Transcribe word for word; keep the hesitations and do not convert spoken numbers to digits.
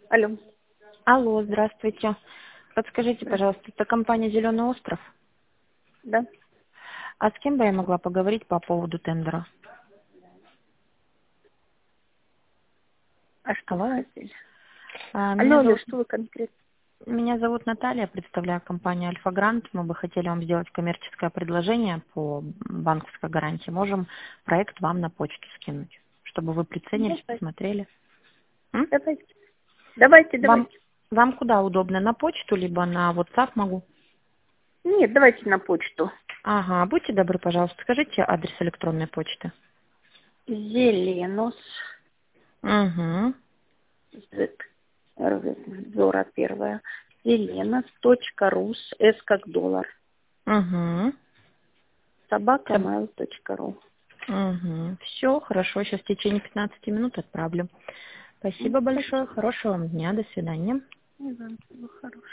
Алло. Алло, здравствуйте. Подскажите, пожалуйста, это компания «Зеленый остров»? Да. А с кем бы я могла поговорить по поводу тендера? А что вы Алло. хотели? А, Алло, Меня алло, зовут, что вы конкретно? меня зовут Наталья, представляю компанию «Альфа Грант». Мы бы хотели вам сделать коммерческое предложение по банковской гарантии. Можем проект вам на почту скинуть, чтобы вы приценились, Давайте, посмотрели. М? давайте. Давайте, Вам, давайте. вам куда удобно? На почту, либо на WhatsApp могу? Нет, давайте на почту. Ага, будьте добры, пожалуйста, скажите адрес электронной почты. Зеленус. Угу. Z. Зора первая. Зеленус. Точка рус. С как доллар. Угу. Собака mail точка ру. Угу. Все, хорошо. Сейчас в течение пятнадцати минут отправлю. Ну, Спасибо большое. спасибо. Хорошего вам дня. До свидания. Не знаю, всего хорошего.